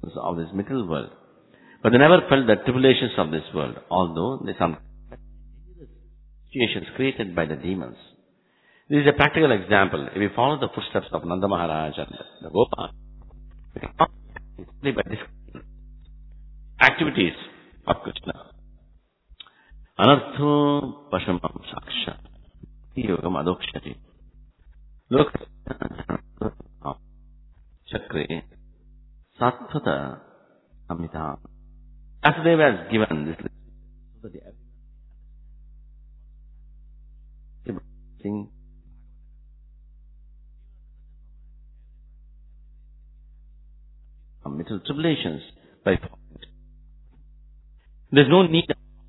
of this material world. But they never felt the tribulations of this world, although they some situations created by the demons. This is a practical example. If we follow the footsteps of Nanda Maharaj and the Gopal, we can only by this activities of Krishna. Anartho Pashamam Saksha Yogam Adokshati Lokha Chakre Sattvata Amita. Vasudeva has given this thing. Material tribulations by there's no need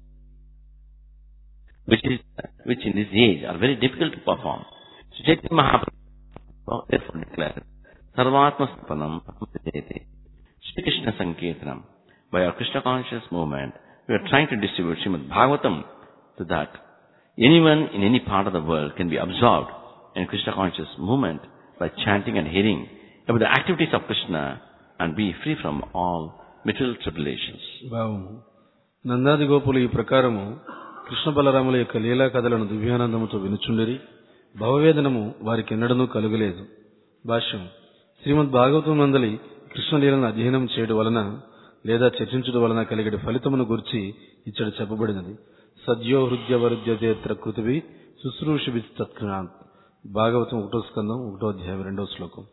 which in this age are very difficult to perform. So Chaitanya Mahaprabhu therefore declared Sarvatma Stapanam Shri Krishna Sankirtanam. By our Krishna conscious movement, we are trying to distribute Srimad Bhagavatam so that anyone in any part of the world can be absorbed in Krishna conscious movement by chanting and hearing about the activities of Krishna and be free from all material tribulations. బావును. నందాది గోపులు ఈ ప్రకారము కృష్ణ బలరాముల యొక్క లీలా కథలను దివ్యానందముతో వినుచుండిరి. భవవేదనము వారికి ఎన్నడనూ కలుగలేదు. భాష్యం. శ్రీమద్ భాగవతం నందలి కృష్ణలీలను అధ్యయనం చేయడం వలన లేదా చర్చించడం వలన కలిగే ఫలితమును గురించి ఇచ్చట చెప్పబడినది. సద్యో హృద్య వరుద్యతేత్ర కృతివి శుశ్రూషిభి తత్కృణాత్. భాగవతం 1వ స్కందం 1వ అధ్యాయం 2వ శ్లోకం.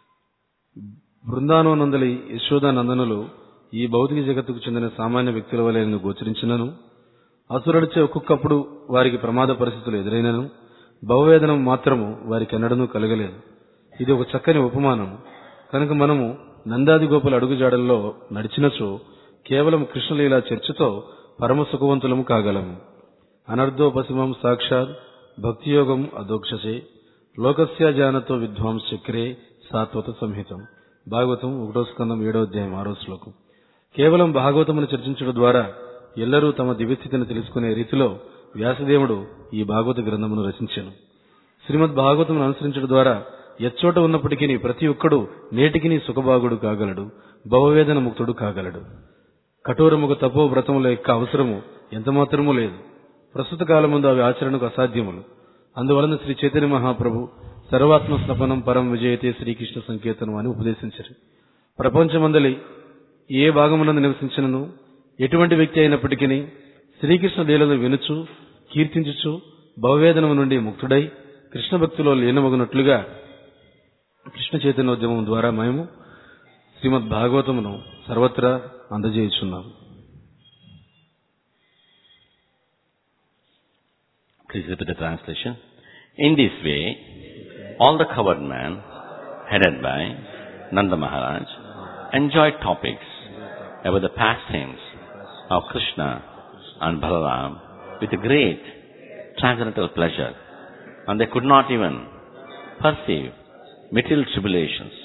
బృందావనందలి యశోదానందనులు ఈ భౌతిక జగత్తుకు చెందిన సామాన్య వ్యక్తుల వలె గోచరించినను, అసురుడిచే ఒక్కొక్కప్పుడు వారికి ప్రమాద పరిస్థితులు ఎదురైనను భవవేదనం మాత్రము వారికి ఎన్నడనూ కలగలేదు. ఇది ఒక చక్కని ఉపమానం. కనుక మనము నందాది గోపుల అడుగుజాడల్లో నడిచినచో కేవలం కృష్ణలీలా చర్చతో పరమ సుఖవంతులము కాగలము. అనర్ధోపశమం సాక్షాత్ భక్తియోగం అదోక్షసే లోకస్య జానతో విద్వాంస్ చక్రే సాత్వత సంహితం. భాగవతం 1వ స్కందం 7వ అధ్యాయం 6వ శ్లోకం. కేవలం భాగవతమును చర్చించడం ద్వారా ఎల్లరూ తమ దివ్యస్థితిని తెలుసుకునే రీతిలో వ్యాసదేవుడు ఈ భాగవత గ్రంథమును రచించాను. శ్రీమద్ భాగవతమును అనుసరించడం ద్వారా ఎచ్చోట ఉన్నప్పటికీ ప్రతి ఒక్కడు నేటికి సుఖభాగుడు కాగలడు, భవవేదన ముక్తుడు కాగలడు. కఠోరముగా తపో వ్రతముల యొక్క అవసరము ఎంతమాత్రమూ లేదు. ప్రస్తుత కాలముందు అవి ఆచరణకు అసాధ్యములు. అందువలన శ్రీ చైతన్య మహాప్రభు సర్వాత్మ స్నపనం పరం విజయతే శ్రీకృష్ణ సంకీర్తనం అని ఉపదేశించారు. ప్రపంచమందలి ఏ భాగమునందు నివసించినను ఎటువంటి వ్యక్తి అయినప్పటికీ శ్రీకృష్ణ లీలను వినుచు కీర్తించుచు భవవేదనము నుండి ముక్తుడై కృష్ణ భక్తిలో లీనమగునట్లుగా కృష్ణ చైతన్యోద్యమం ద్వారా మేము శ్రీమద్ భాగవతమును సర్వత్రా అందజేయుచున్నాము. Please repeat the translation. In this way, all the covered men, headed by Nanda Maharaj, enjoyed topics about the pastimes of Krishna and Balaram with a great transcendental pleasure, and they could not even perceive material tribulations.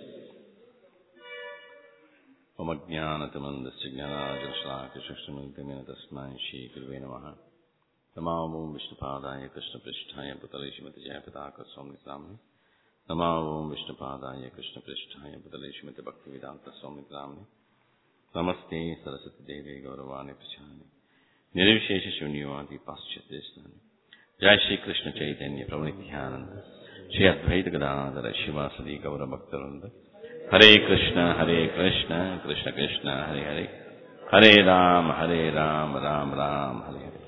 Om Ajnanatamandasya Gnanajansalakashashtamiltamena Tasmai Shri Gurave Namaha. Namo Vishnupadaya Krishna Prishtaya Bhutale Shrimati Jayapataka Swami Gramani. Namo Vishnupadaya Krishna Prishtaya Bhutale Shrimati Bhaktivedanta Swami Gramani. Namaste Saraswati Devi Gauravani Prachani. Nirvishesha Shunyavadi Paschatesnani. Jai Shri Krishna Chaitanya Prabhu Nityananda. Shri Advaita Gadadhara Shivasadi Gaura Bhaktaranda. Hare Krishna, Krishna Krishna, Hare Hare. Hare Ram, Ram Ram, Hare Hare.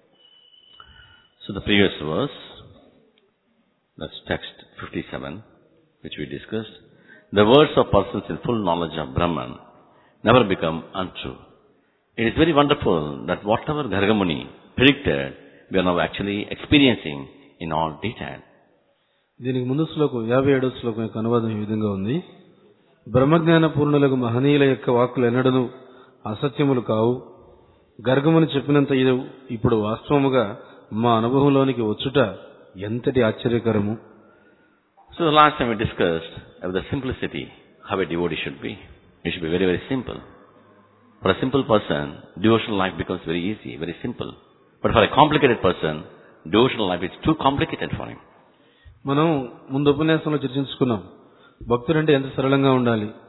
So the previous verse, that's text 57, which we discussed. The words of persons in full knowledge of Brahman never become untrue. It is very wonderful that whatever Gargamuni predicted, we are now actually experiencing in all detail. దీనికి ముందు శ్లోకం 57వ శ్లోకం యొక్క అనువాదం ఈ విధంగా ఉంది. బ్రహ్మజ్ఞాన పూర్ణులకు మహనీయుల యొక్క వాక్కులు ఎన్నడను అసత్యములు కావు. గర్గముని చెప్పినంత ఇది ఇప్పుడు వాస్తవముగా మా అనుభవంలోనికి వచ్చుట ఎంతటి ఆశ్చర్యకరము. So the last time we discussed about the simplicity, how a devotee should be. It should be very, very simple. For a simple person, devotional life becomes very easy, very simple. But for a complicated person, devotional life is too complicated for him. మనం ముందు ఉపన్యాసంలో చర్చించుకున్నాం, భక్తుడంటే ఎంత సరళంగా ఉండాలి.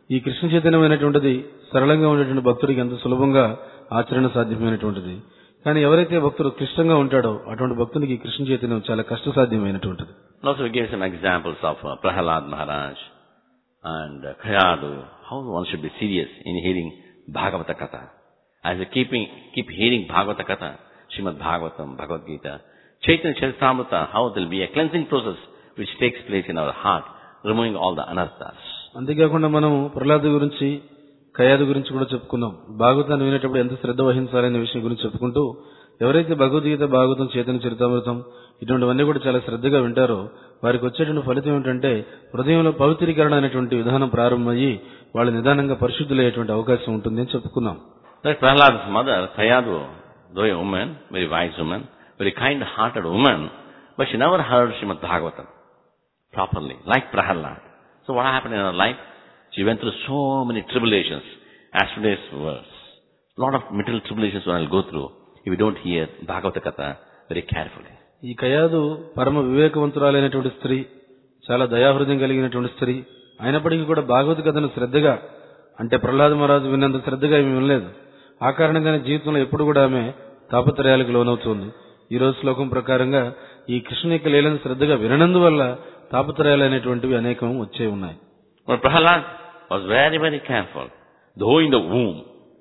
ఈ కృష్ణ చైతన్యమైనటువంటిది సరళంగా ఉండేటువంటి భక్తుడికి ఎంత సులభంగా ఆచరణ సాధ్యమైనటువంటిది. కానీ ఎవరైతే భక్తుడు క్లిష్టంగా ఉంటాడో అటువంటి భక్తునికి కృష్ణ చైతన్యం చాలా కష్టసాధ్యమైనటువంటిది. Also we gave some examples of Prahalad Maharaj and Kayadu, how one should be serious in hearing Bhagavata Katha. As we keep hearing Bhagavata Katha, Srimad Bhagavatam, Bhagavad Gita, Chaitanya Charitamrita, how there will be a cleansing process which takes place in our heart, removing all the anarthas. అంతేకాకుండా మనం ప్రహ్లాద గురించి కయాదు గురించి కూడా చెప్పుకున్నాం. భాగవతాన్ని వినేటప్పుడు ఎంత శ్రద్ధ వహించాలనే విషయం గురించి చెప్పుకుంటూ ఎవరైతే భగవద్గీత, భాగవతం, చైతన్య చరితామృతం ఇటువంటివన్నీ కూడా చాలా శ్రద్ధగా వింటారో వారికి వచ్చేటువంటి ఫలితం ఏంటంటే హృదయంలో పవిత్రీకరణ అనేటువంటి విధానం ప్రారంభమయ్యి వాళ్ళు నిదానంగా పరిశుద్ధులయ్యేటువంటి అవకాశం ఉంటుంది అని చెప్పుకున్నాం. Prahlad's mother, Kayadu, though a woman, very wise woman, very kind-hearted woman, but she never heard Srimad Bhagavatam properly, like Prahlad. So what happened in her life? She went through so many tribulations. As today's verse, a lot of material tribulations one will go through if you don't hear Bhagavata Katha very carefully. ఈ కయాదు పరమ వివేకవంతురాలైనటువంటి స్త్రీ, చాలా దయాహృదయం కలిగినటువంటి స్త్రీ. అయినప్పటికీ కూడా భాగవత కథను శ్రద్ధగా, అంటే ప్రహ్లాద మహారాజు విన్నంత శ్రద్ధగా ఏమీ వినలేదు. ఆ కారణంగానే జీవితంలో ఎప్పుడు కూడా ఆమె తాపత్రయాలకు లోనవుతుంది. ఈ రోజు శ్లోకం ప్రకారంగా ఈ కృష్ణుని యొక్క లీలను శ్రద్ధగా విననందువల్ల తాపత్రయాలు అనేటువంటివి అనేకం వచ్చే ఉన్నాయి. But Prahlad was very, very careful. Though in the womb,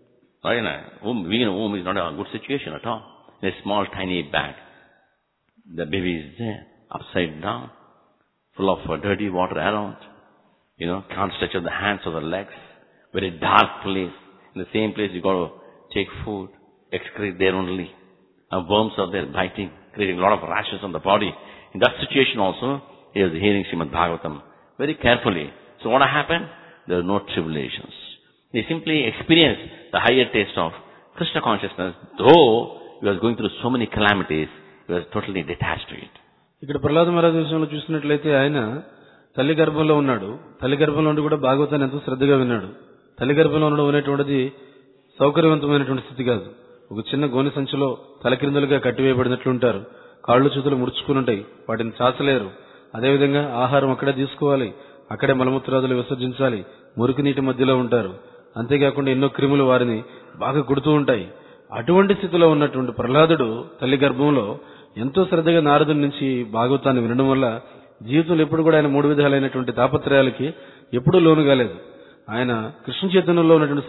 being in a womb is not a good situation at all. In a small, tiny bag, the baby is there, upside down, full of dirty water around. Can't stretch out the hands or the legs. Very dark place. In the same place you got to take food, excrete there only. And worms are there biting, creating a lot of rashes on the body. In that situation also, he was hearing Srimad Bhagavatam very carefully. So what happened? There were no tribulations. He simply experienced the higher taste of Krishna consciousness. Though he was going through so many calamities, he was totally detached to it. ఇక్కడ ప్రహ్లాద మహారాజు విషయంలో చూసినట్లయితే ఆయన తల్లి గర్భంలో ఉన్నాడు. తల్లి గర్భంలో ఉండి కూడా భాగవతాన్ని ఎంతో శ్రద్ధగా విన్నాడు. తల్లి గర్భంలో ఉండడం అనేటువంటిది సౌకర్యవంతమైనటువంటి స్థితి కాదు. ఒక చిన్న గోనె సంచిలో తలక్రిందులుగా కట్టివేయబడినట్లు ఉంటారు. కాళ్ళు చేతులు ముడుచుకుని ఉంటాయి, వాటిని చాచలేరు. అదేవిధంగా ఆహారం అక్కడే తీసుకోవాలి, అక్కడే మలమూత్రాదులు విసర్జించాలి, మురికి నీటి మధ్యలో ఉంటారు. అంతేకాకుండా ఎన్నో క్రిములు వారిని బాగా కుడుతూ ఉంటాయి. అటువంటి స్థితిలో ఉన్నటువంటి ప్రహ్లాదుడు తల్లి గర్భంలో ఎంతో శ్రద్ధగా నారదుడి నుంచి భాగవతాన్ని వినడం వల్ల జీవితంలో ఎప్పుడు కూడా ఆయన 3 విధాలైనటువంటి తాపత్రయాలకి ఎప్పుడూ లోను కాలేదు. ఆయన కృష్ణ చైతన్యంలో ఉన్నటువంటి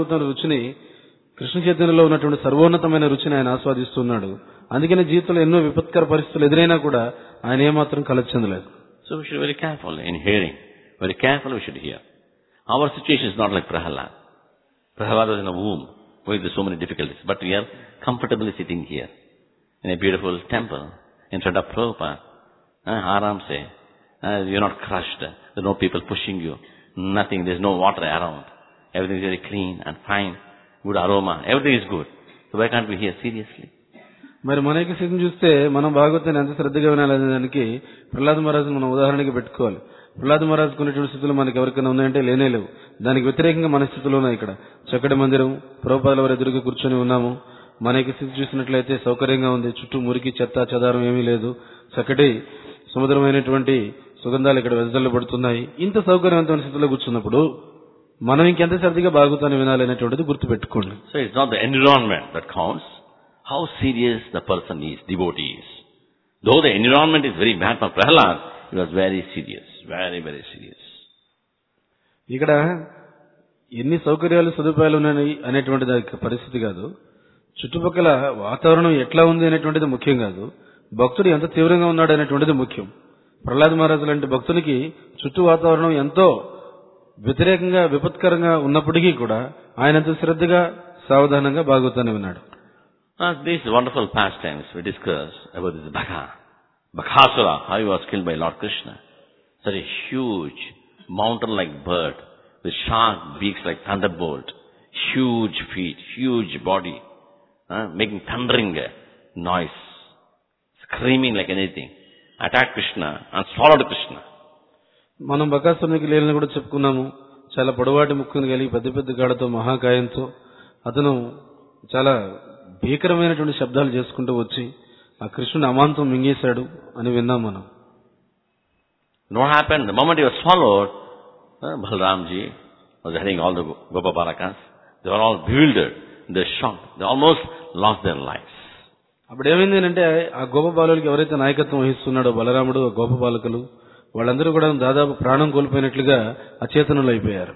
సర్వోన్నతమైన రుచిని ఆయన ఆస్వాదిస్తున్నాడు. అందుకనే జీవితంలో ఎన్నో విపత్కర పరిస్థితులు ఎదురైనా కూడా ఆయన ఏమాత్రం కలత చెందలేదు. So we should be very careful in hearing. Very careful we should hear. Our situation is not like Prahlad. Prahlad was in a womb with so many difficulties. But we are comfortably sitting here in a beautiful temple in front of Prabhupada. Aram se. You're not crushed. There are no people pushing you. Nothing. There's no water around. Everything is very clean and fine. Good aroma. Everything is good. So why can't we hear seriously? మరి మనకి స్థితిని చూస్తే మనం భాగవతాన్ని ఎంత శ్రద్ధగా వినాలనే దానికి ప్రహ్లాద మహారాజును మనం ఉదాహరణకి పెట్టుకోవాలి. ప్రహ్లాద మహారాజుకు ఉన్నటువంటి స్థితులు మనకి ఎవరికైనా ఉన్నాయంటే లేనే లేవు. దానికి వ్యతిరేకంగా మన స్థితులు ఉన్నాయి. ఇక్కడ చక్కటి మందిరం, ప్రభుపాదుల వారి ఎదురుగా కూర్చొని ఉన్నాము. మనకి స్థితి చూసినట్లయితే సౌకర్యంగా ఉంది. చుట్టూ మురికి, చెత్త, చెదారం ఏమీ లేదు. చక్కటి సముద్రమైనటువంటి సుగంధాలు ఇక్కడ వెదజల్లబడుతున్నాయి. ఇంత సౌకర్యవంతమైన స్థితిలో కూర్చున్నప్పుడు మనం ఇంకెంత శ్రద్ధగా భాగవతాన్ని వినాలనేటువంటిది గుర్తుపెట్టుకోండి. So it's not the environment that counts. How serious the person is, devotee is. Though the environment is very bad for Prahlad, he was very serious. Very, very serious. ఇక్కడ ఎన్ని సౌకర్యాలు, సదుపాయాలు ఉన్నాయి అనేటువంటి దానికి పరిస్థితి కాదు. చుట్టుపక్కల వాతావరణం ఎట్లా ఉంది అనేటువంటిది ముఖ్యం కాదు. భక్తుడు ఎంత తీవ్రంగా ఉన్నాడు అనేటువంటిది ముఖ్యం. ప్రహ్లాద మహారాజు లాంటి భక్తునికి చుట్టూ వాతావరణం ఎంతో వ్యతిరేకంగా, విపత్కరంగా ఉన్నప్పటికీ కూడా ఆయన ఎంతో శ్రద్ధగా, సావధానంగా భాగవతాన్ని విన్నాడు. These wonderful pastimes we discussed about this Bakasura, how he was killed by Lord Krishna. Such a huge, mountain-like bird with sharp beaks like thunderbolt, huge feet, huge body, making thundering noise, screaming like anything, attacked Krishna and swallowed Krishna. మనం బకాసురునికి లీలను కూడా చెప్పుకున్నాము. చాలా పొడవాటి ముక్కును కలిగి పెద్ద పెద్ద గాఢతో మహాకాయంతో అతను చాలా భీకరమైనటువంటి శబ్దాలు చేసుకుంటూ వచ్చి ఆ కృష్ణుని అమాంతం మింగేశాడు అని విన్నాం మనం. What happened? The moment he was swallowed, Balramji was heading all the Gopabalakas. They were all bewildered. They were shocked. They almost lost their lives. అప్పుడు ఏమైంది అంటే ఆ గోపబాలులకి ఎవరైతే నాయకత్వం వహిస్తున్నాడో బలరాముడు గోపబాలకులు వాళ్ళందరూ కూడా దాదాపు ప్రాణం కోల్పోయినట్లుగా అచేతనులు అయిపోయారు.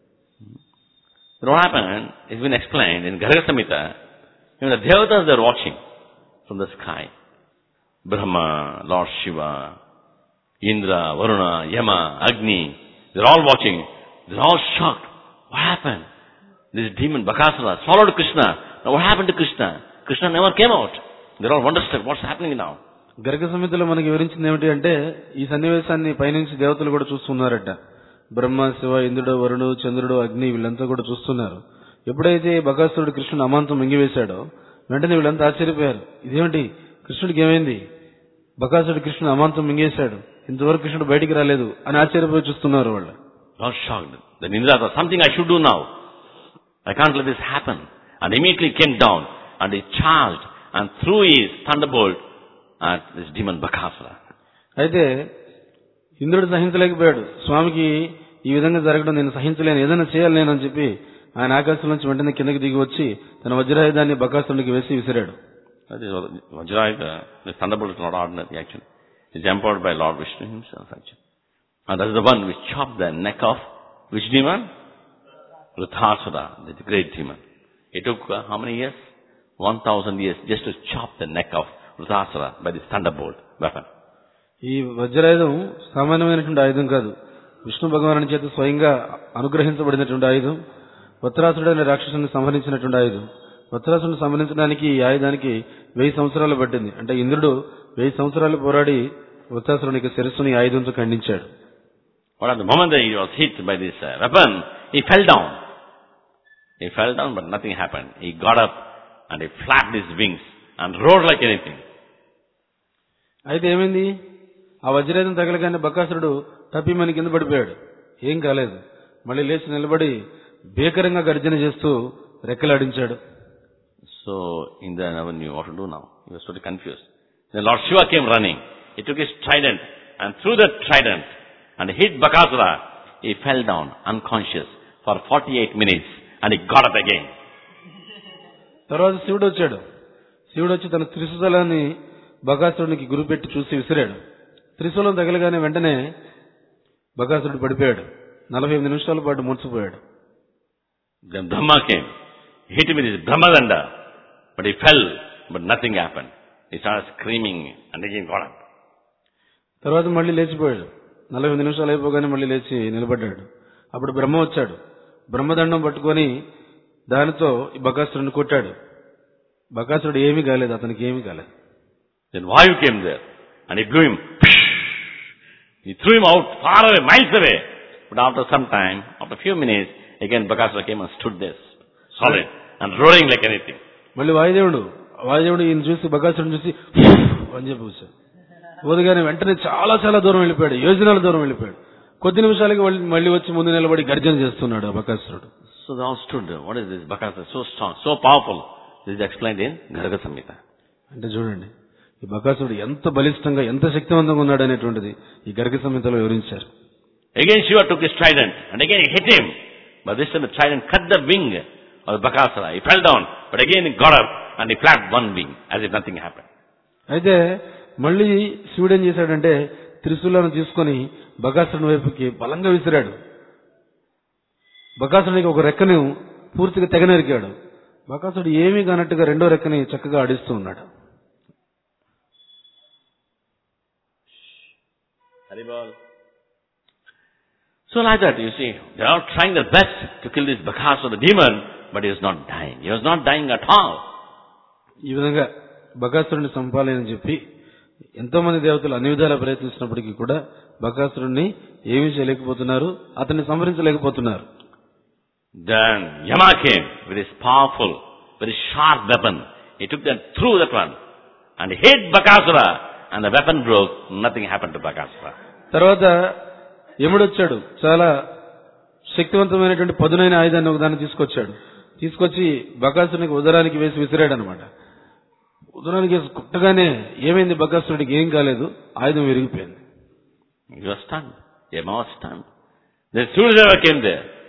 What happened has been explained in Garga Samhita. Even the devatas they are watching from the sky. Brahma, Lord Shiva, Indra, Varuna, Yama, Agni, they are all watching. They are all shocked. What happened? This demon Bakasura swallowed Krishna. Now what happened to Krishna? Krishna never came out. They are all wonderstruck. What's happening now? Garga సంహితలో మనకి వివరించింది ఏమిటి అంటే ఈ సన్నివేశాన్ని పైనుంచి దేవతలు కూడా చూస్తున్నారట. బ్రహ్మ, శివ, ఇంద్రుడు, వరుడు, చంద్రుడు, అగ్ని వీళ్ళంతా కూడా చూస్తున్నారు. ఎప్పుడైతే బకాసురుడు కృష్ణుడు అమాంతం మింగివేశాడో వెంటనే వీళ్ళంతా ఆశ్చర్యపోయారు. ఇదేమిటి, కృష్ణుడికి ఏమైంది? బకాసురుడు కృష్ణుడు అమాంతం మింగేశాడు, ఇంతవరకు కృష్ణుడు బయటికి రాలేదు అని ఆశ్చర్యపోయి చూస్తున్నారు వాళ్ళు. Not shocked. Then Indra thought, something I should do now. I can't let this happen. And immediately came down and he charged and threw his thunderbolt at this demon Bakasura. అయితే ఇంద్రుడు సహించలేకపోయాడు. స్వామికి ఈ విధంగా జరగడం నేను సహించలేను, ఏదైనా చేయాలి నేను అని చెప్పి ఆయన ఆకాశం నుంచి వెంటనే కిందకి దిగి వచ్చి తన వజ్రాయుధాన్ని బకాసురుడికి వేసి విసిరాడు. Vajrayuda, the thunderbolt is not ordinary actually. It's empowered by Lord Vishnu himself actually. And that is the one which chopped the neck of which demon? Vruthasura, the great demon. It took how many years? 1000 years just to chop the neck of Vruthasura by this thunderbolt weapon. ఈ వజ్రాయుధం సామాన్యమైనటువంటి ఆయుధం కాదు. విష్ణు భగవానుని చేత స్వయంగా అనుగ్రహించబడినటువంటి ఆయుధం. వత్రాసురుడు అనే రాక్షసుని సంహరించినటువంటి ఆయుధం. వత్రాసురుని సంహరించడానికి ఈ ఆయుధానికి 1000 సంవత్సరాలు పట్టింది. అంటే ఇంద్రుడు 1000 సంవత్సరాలు పోరాడి వత్రాసురునికి శిరస్సుని ఆయుధంతో ఖండించాడు. But at the moment that he was hit by this weapon, he fell down. He fell down, but nothing happened. He got up and he flapped his wings and roared like anything. అయితే ఏమైంది, ఆ వజ్రాయుధం తగలగానే బకాసురుడు తప్పిమని కింద పడిపోయాడు. ఏం కాలేదు. మళ్ళీ లేచి నిలబడి భీకరంగా గర్జన చేస్తూ రెక్కలాడించాడు. So Indra never knew what to do now. He was totally confused. Then Lord Shiva came running. He took his trident and threw the trident and hit Bakasura. He fell down unconscious for 48 minutes and he got up again. తర్వాత శివుడు వచ్చాడు. శివుడు వచ్చి తన త్రిశూలాన్ని బకాసురునికి గురిపెట్టి చూసి విసిరాడు. త్రిశూలం తగలగానే వెంటనే బకాసురుడు పడిపోయాడు. 48 నిమిషాల పాటు మూర్చిపోయాడు. Then Brahma came. He hit him with his Brahmadanda. But he fell, but nothing happened. He started screaming and again got up. తర్వాత మళ్ళీ లేచిపోయాడు. 48 నిమిషాలు అయిపోగానే మళ్ళీ లేచి నిలబడ్డాడు. అప్పుడు బ్రహ్మ వచ్చాడు. బ్రహ్మదండం పట్టుకొని దానితో ఈ బకాసురుడిని కొట్టాడు. బకాసురుడు ఏమీ కాలేదు, అతనికి ఏమీ కాలేదు. Then Vayu came there and he blew him. He threw him out far away, miles away. But after some time, after a few minutes, again Bakasura came and stood there, solid and roaring like anything. మళ్ళీ వాయుదేవుడు ఈయన చూసి బకాసురుడిని చూసి అని చెప్పి వచ్చాడు. ఊదగానే వెంటనే చాలా చాలా దూరం వెళ్ళిపోయాడు, యోజనాల దూరం వెళ్ళిపోయాడు. కొద్ది నిమిషాలకి మళ్ళీ వచ్చి ముందు నిలబడి గర్జన చేస్తున్నాడు బకాసురుడు. So they all stood there. What is this? Bakasura so strong, so powerful. This is explained in Garga Samhita. అంటే చూడండి, ఈ బకాసురుడు ఎంత బలిష్టంగా ఎంత శక్తివంతంగా ఉన్నాడు అనేటువంటిది ఈ గర్గ సంహితలో వివరించారు. Again Shiva took his trident and again he hit him. But this time the trident cut the wing of Bakasura. He fell down, but again he got up and he flapped one wing as if nothing happened. అయితే మళ్ళీ శివుడు ఏం చేశాడంటే త్రిశూలాన్ని తీసుకొని బకాసురుని వైపుకి బలంగా విసిరాడు. బకాసురునికి ఒక రెక్కను పూర్తిగా తెగనరికాడు. బకాసురుడు ఏమీ కానట్టుగా రెండో రెక్కని చక్కగా ఆడిస్తూ ఉన్నాడు. So like that, you see, they are trying their best to kill this Bakasura, the demon, but he was not dying. He was not dying at all. ఈ విధంగా బకాసురుడిని చంపాలని చెప్పి ఎంతో మంది దేవతలు అన్ని విధాలా ప్రయత్నిస్తున్నప్పటికీ కూడా బకాసురుడిని ఏమీ చేయలేకపోతున్నారు, అతన్ని సంహరించలేకపోతున్నారు. Then Yama came with his powerful, very sharp weapon. He took them through that one and hit Bakasura and the weapon broke. Nothing happened to Bakasura. తర్వాత యముడు వచ్చాడు. చాలా శక్తివంతమైనటువంటి పదునైన ఆయుధాన్ని ఒకదాన్ని తీసుకొచ్చాడు. తీసుకొచ్చి బకాసురునికి ఉదరానికి వేసి విసిరాడు అనమాట. ఉదరానికి వేసి కుట్టగానే ఏమైంది, బకాసురుడికి ఏం కాలేదు, ఆయుధం విరిగిపోయింది. He was stunned. Yama was stunned. Then Surya came there.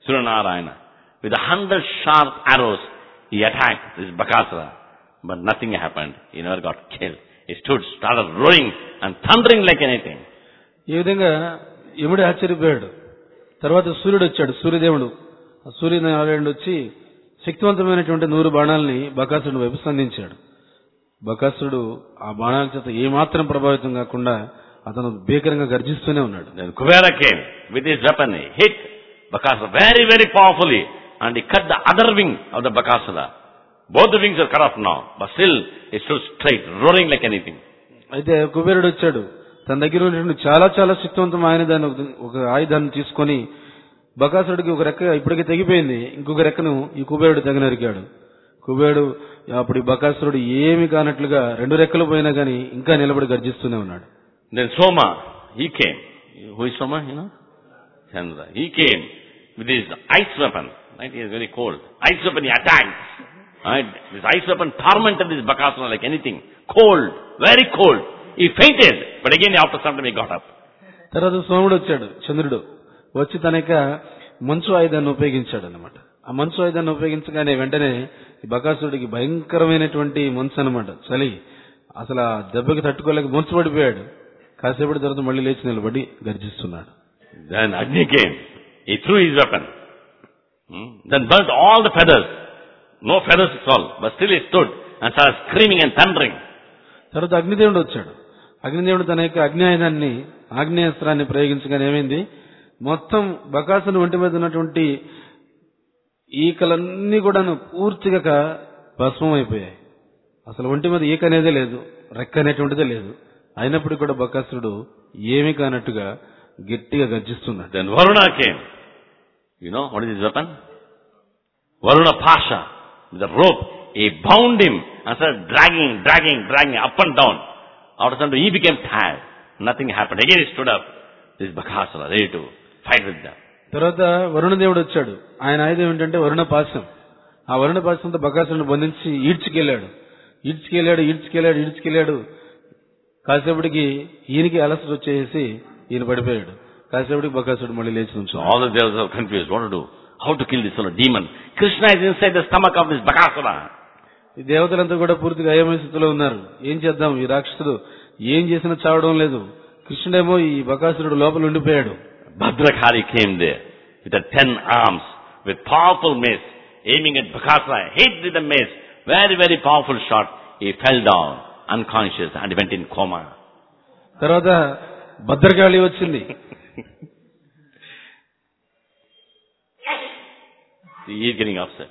Suryanarayana. With 100 sharp arrows, he attacked this Bakasura. But nothing happened. He never got killed. He started roaring and thundering like anything. ఈ విధంగా యముడు ఆశ్చర్యపోయాడు. తర్వాత సూర్యుడు వచ్చాడు, సూర్యదేవుడు. సూర్యనారాయణుడు వచ్చి శక్తివంతమైనటువంటి 100 బాణాలని బకాసురుడు వైపు సంధించాడు. బకాసురుడు ఆ బాణాల చేత ఏమాత్రం ప్రభావితం కాకుండా అతను భీకరంగా గర్జిస్తూనే ఉన్నాడు. Then Kubera came with his weapon. He hit Bakasura very, very powerfully and he cut the other wing of the Bakasura. Both the wings are cut off now, but still he stood straight, roaring like anything. అయితే కుబేరుడు వచ్చాడు. తన దగ్గర ఉన్నటువంటి చాలా చాలా శక్తివంతమైన ఒక ఆయుధాన్ని తీసుకొని బకాసురుడికి ఒక రెక్క ఇప్పటికే తెగిపోయింది, ఇంకొక రెక్కను ఈ కుబేరుడు తెగనరికాడు. కుబేరుడు అప్పుడు బకాసురుడు ఏమి కానట్లుగా 2 రెక్కలు పోయినా గానీ ఇంకా నిలబడి గర్జిస్తూనే ఉన్నాడు. Then Soma, he came. Who is Soma, you know? Chandra. He came with his ice weapon. Right? He is very cold. Ice weapon, he attacked. Right? This ice weapon tormented this Bakasura like anything. Cold. Very cold. He fainted. But again, after some time, he got up. తర్వాత సోముడు వచ్చాడు, చంద్రుడు వచ్చి తన యొక్క మంచు ఆయుధాన్ని ఉపయోగించాడు అన్నమాట. ఆ మంచు ఆయుధాన్ని ఉపయోగించగానే వెంటనే ఈ బకాసురుడికి భయంకరమైనటువంటి మంచు అన్నమాట, చలి. అసలు ఆ దెబ్బకి తట్టుకోలేక మంచు పడిపోయాడు. కాసేపటి తర్వాత మళ్ళీ లేచి నిలబడి గర్జిస్తున్నాడు. Then Agni came. He threw his weapon. Then burnt all the feathers. No feathers at all. But still he stood and started screaming and thundering. తర్వాత అగ్నిదేవుడు వచ్చాడు. అగ్నిదేవుడు తన యొక్క అగ్నిఆయుధాన్ని ఆగ్నేయాస్త్రాన్ని ప్రయోగించగానే ఏమైంది, మొత్తం బకాసుని ఒంటి మీద ఉన్నటువంటి ఈకలన్నీ కూడా పూర్తిగా భస్మం అయిపోయాయి. అసలు ఒంటి మీద ఈక అనేదే లేదు, రెక్క అనేటువంటిదే లేదు. అయినప్పటికీ కూడా బకాసురుడు ఏమీ కానట్టుగా గట్టిగా గర్జిస్తున్నాడు. Then Varuna came. You know what is his weapon? Varuna Pasha. With a rope, he bound him and started dragging up and down. After some time, he became tired. Nothing happened. Again he stood up. This Bakasura, ready to fight with them. తర్వాత వరుణదేవుడు వచ్చాడు. ఆయన ఆయుధం ఏంటంటే వరుణ పాశం. ఆ వరుణ పాశంతో బకాసురుని బంధించి ఈడ్చుకెళ్ళాడు. కాసేపటికి ఈయనకి అలసట వచ్చేసి ఈయన పడిపోయాడు. కాసేపటికి బకాసురుడు మళ్ళీ లేచి ఉంచాడు. All the devils are confused. What to do? How to kill this demon? Krishna is inside the stomach of this Bakasura. ఈ దేవతలంతా కూడా పూర్తిగా అయోమయ స్థితిలో ఉన్నారు. ఏం చేద్దాం, ఈ రాక్షసుడు ఏం చేసినా చావడం లేదు. కృష్ణుడేమో ఈ బకాసురుడు లోపల ఉండిపోయాడు. Bhadrakali came there with the 10 arms, with powerful mace, aiming at Bakasura. Hit with the mace. Very, very powerful shot. He fell down, unconscious, and went in coma. తర్వాత భద్రకాళి వచ్చింది. He is getting upset.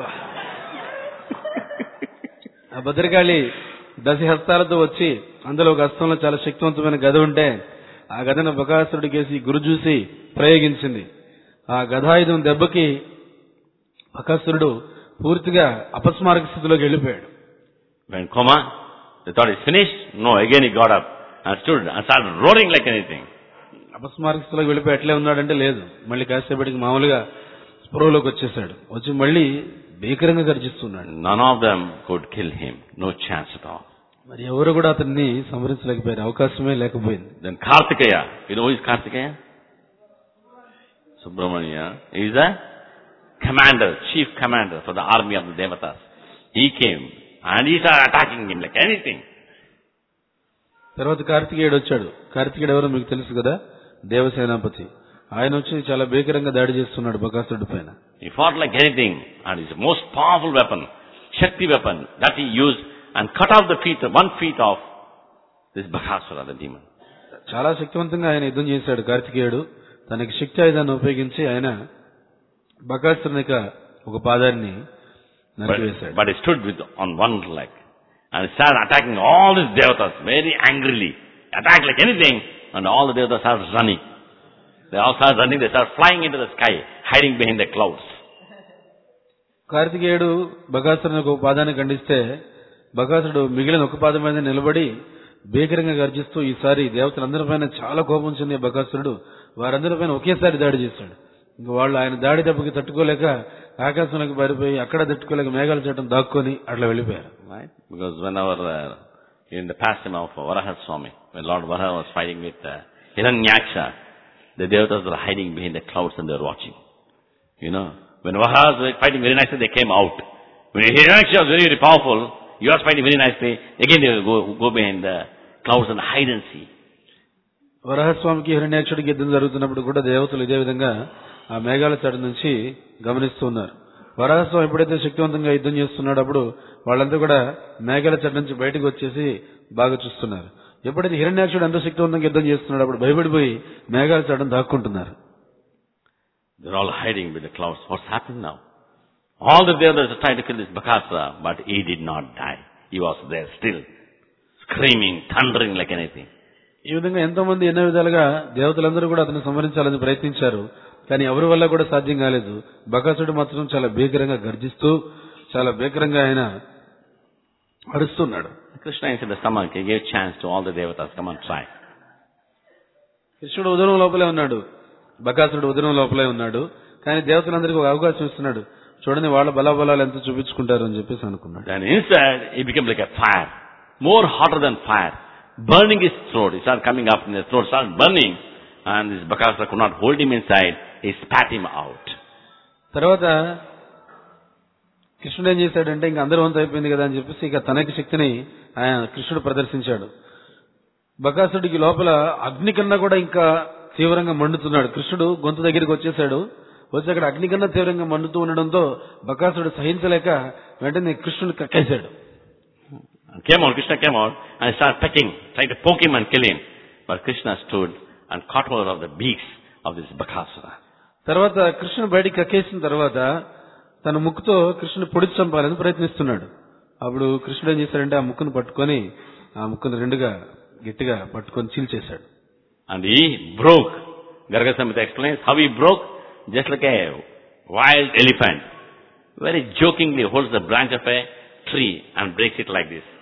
ఆ భద్రకాళి 10 హస్తాలతో వచ్చి అందులో ఒక హస్తంలో చాలా శక్తివంతమైన గద ఉంటే ఆ గదను బకాసురుడికేసి గురు చూసి ప్రయోగించింది. ఆ గదాయుధం దెబ్బకి బకాసురుడు పూర్తిగా అపస్మారక స్థితిలోకి వెళ్ళిపోయాడు. When coma, they thought he's finished. No, again he got up and stood and started roaring like anything. అపస్మారక స్థితిలోకి వెళ్ళిపోయి ఎట్లే ఉన్నాడంటే లేదు, మళ్ళీ కాసేపటికి మామూలుగా స్పృహలోకి వచ్చేసాడు. వచ్చి మళ్ళీ భీకరంగా గర్జిస్తున్నాడు. None of them could kill him. No chance at all. మరి ఎవరు కూడా అతన్ని సంహరించలేకపోయారు, అవకాశమే లేకపోయింది. Then Kartikeya. You know who is Kartikeya? Subramanya. He is the commander, chief commander for the army of the Devatas. He came and he started attacking him like anything. తర్వాత కార్తికేయుడు వచ్చాడు. కార్తికేయుడు ఎవరో మీకు తెలుసు కదా, దేవసేనాపతి. ఆయన వచ్చి చాలా భీకరంగా దాడి చేస్తున్నాడు బకాసురుడి పైన. He fought like anything and his most powerful weapon, Shakti weapon, that he used and cut off the feet, 1 foot of this Bakasura, the demon. చాలా శక్తివంతంగా ఆయన యుద్ధం చేశాడు కార్తికేయుడు. తనకి శక్తి ఆయుధాన్ని ఉపయోగించి ఆయన బకాసురుని ఒక పాదాన్ని నరికివేశాడు. But he stood on one leg and started attacking all these devatas very angrily. Attacked like anything and all the devatas started running. They all started running, they started flying into the sky, hiding behind the clouds. కార్తికేయుడు బకాసురుని ఒక పాదాన్ని ఖండిస్తే బకాసురుడు మిగిలిన ఒక పాదం మీద నిలబడి భీకరంగా గర్జిస్తూ ఈసారి దేవతలందరిపైన చాలా కోపం చెందిన బకాసురుడు వారందరిపైన ఒకేసారి దాడి చేశాడు. ఇంకా వాళ్ళు ఆయన దాడి దెబ్బకి తట్టుకోలేక ఆకాశంలోకి పారిపోయి అక్కడ తట్టుకోలేక మేఘాల చట్టం దాక్కొని అట్లా వెళ్ళిపోయారు. Right? Because whenever in the pastime of Varaha Swami, when Lord Varaha was fighting with Hiranyaksha, the devatas were hiding behind the clouds and they were watching. When Varaha was fighting very nicely, they came out. When Hiranyaksha was very, very powerful, he was fighting very nicely. Again, they will go behind the clouds and hide and see. వరాహస్వామికి హిరణ్యాక్షుడికి యుద్ధం జరుగుతున్నప్పుడు కూడా దేవతలు ఇదే విధంగా ఆ మేఘాల చాటు నుంచి గమనిస్తూ ఉన్నారు. వరాహస్వామి ఎప్పుడైతే శక్తివంతంగా యుద్ధం చేస్తున్నాడో అప్పుడు వాళ్ళంతా కూడా మేఘాల చాటు నుంచి బయటకు వచ్చేసి బాగా చూస్తున్నారు. ఎప్పుడైతే హిరణ్యాక్షుడు ఎంతో శక్తివంతంగా యుద్ధం చేస్తున్నాడు అప్పుడు భయపడిపోయి మేఘాల చాటును దాక్కుంటున్నారు. They're all hiding with the clouds. What's happening now? All the devatas are trying to kill this Bakasura, but he did not die. He was there still, screaming, thundering like anything. ఈ విధంగా ఎంతో మంది ఎన్నో విధాలుగా దేవతలందరూ కూడా అతన్ని సంహరించాలని ప్రయత్నించారు. కానీ ఎవరి వల్ల కూడా సాధ్యం కాలేదు. బకాసురుడు మాత్రం చాలా భీకరంగా గర్జిస్తూ చాలా భీకరంగా ఆయన అరుస్తున్నాడు. Krishna inside the stomach, he gave chance to all the devatas, come on, try. కృష్ణుడు ఉదరం లోపలే ఉన్నాడు, బకాసురుడు ఉదరం లోపలే ఉన్నాడు. కానీ దేవతలందరికీ ఒక అవకాశం ఇస్తున్నాడు. చూడండి వాళ్ళ బలాబలాలు ఎంత చూపించుకుంటారు అని చెప్పేసి అనుకున్నాడు. Then inside, he became like a fire, more hotter than fire, burning his throat. He started coming up in his throat, started burning, and this Bakasura could not hold him inside. He spat him out. తర్వాత కృష్ణుడు ఏం చేశాడంటే ఇంకా అందరూ వంతు అయిపోయింది కదా అని చెప్పేసి ఇక తనకి శక్తిని ఆయన కృష్ణుడు ప్రదర్శించాడు. బకాసుడికి లోపల అగ్ని కన్నా కూడా ఇంకా తీవ్రంగా మండుతున్నాడు. కృష్ణుడు గొంతు దగ్గరికి వచ్చేసాడు. వచ్చి అక్కడ అగ్ని కన్నా తీవ్రంగా మండుతూ ఉండడంతో బకాసుడు సహించలేక వెంటనే కృష్ణుడు కక్కేశాడు. Krishna came out and started pecking, trying to poke him and kill him. But Krishna stood and caught hold of the beaks of this Bakasura. తర్వాత కృష్ణుడు బయటికి కక్కేసిన తర్వాత తన ముక్కుతో కృష్ణుని పొడిచి చంపాలని ప్రయత్నిస్తున్నాడు. అప్పుడు కృష్ణుడు ఏం చేశాడంటే ఆ ముక్కును పట్టుకొని ఆ ముక్కును రెండుగా గట్టిగా పట్టుకొని చీల్చేశాడు. And he broke. Garga Samhita explains how he broke, just like a wild elephant. Very jokingly holds the branch of a tree and breaks it like this.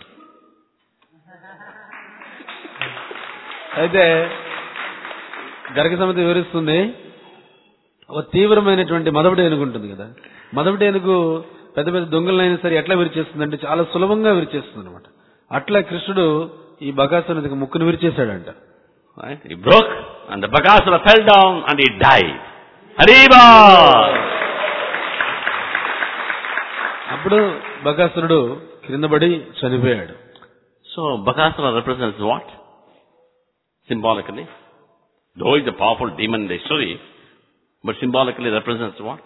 అయితే గర్గ సమిత వివరిస్తుంది, ఒక తీవ్రమైనటువంటి మదపుడి ఏనుగు ఉంటుంది కదా, మదపుడి ఏనుగు పెద్ద పెద్ద దొంగలైనా సరే ఎట్లా విరిచేస్తుందంటే చాలా సులభంగా విరిచేస్తుంది అనమాట. అట్లా కృష్ణుడు ఈ బకాసురునికి ముక్కును విరిచేశాడంట. Right? He broke and the Bakasura fell down and he died. Hariba! అప్పుడు బకాసురుడు క్రిందపడి చనిపోయాడు. So Bakasura represents what? Symbolically. Though he's a powerful demon in the story, but symbolically represents what?